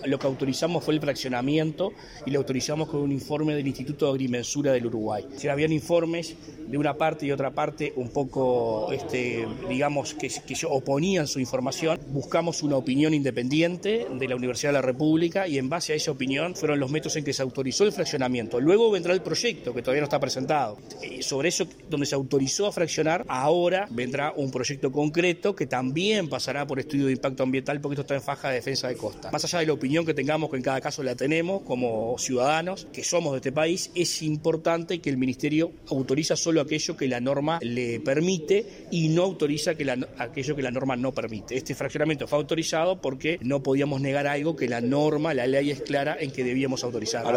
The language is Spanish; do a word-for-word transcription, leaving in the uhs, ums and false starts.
lo que autorizamos fue el fraccionamiento y lo autorizamos con un informe del Instituto de Agrimensura del Uruguay. Si habían informes de una parte y otra parte un poco, este, digamos, que, que oponían su información, buscamos una opinión independiente de la Universidad de la República y en base a esa opinión fueron los métodos en que se autorizó el fraccionamiento. Luego vendrá el proyecto, que todavía no está presentado. Eh, sobre eso, donde se autorizó a fraccionar, ahora vendrá un proyecto concreto que también pasará por estudio de impacto ambiental, porque esto está en faja de defensa de costa. Más allá de la opinión que tengamos, que en cada caso la tenemos como ciudadanos que somos de este país, es importante que el Ministerio autoriza solo aquello que la norma le permite y no autoriza que la, aquello que la norma no permite. Este fraccionamiento fue autorizado porque no podíamos negar algo que la norma, la ley es clara en que debíamos autorizar.